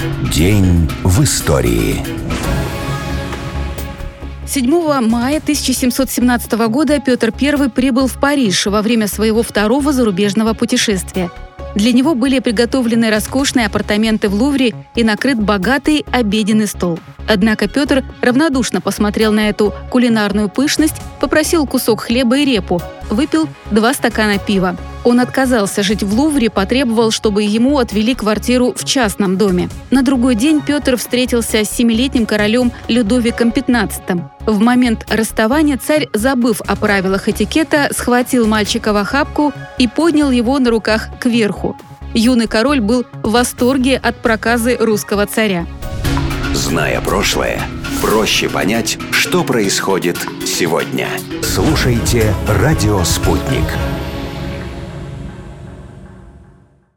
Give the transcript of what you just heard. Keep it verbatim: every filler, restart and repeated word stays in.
День в истории. седьмого мая тысяча семьсот семнадцатого года Петр Первый прибыл в Париж во время своего второго зарубежного путешествия. Для него были приготовлены роскошные апартаменты в Лувре и накрыт богатый обеденный стол. Однако Петр равнодушно посмотрел на эту кулинарную пышность, попросил кусок хлеба и репу, выпил два стакана пива. Он отказался жить в Лувре, потребовал, чтобы ему отвели квартиру в частном доме. На другой день Петр встретился с семилетним королем Людовиком пятнадцатым. В момент расставания царь, забыв о правилах этикета, схватил мальчика в охапку и поднял его на руках кверху. Юный король был в восторге от проказы русского царя. Зная прошлое, проще понять, что происходит сегодня. Слушайте «Радио Спутник».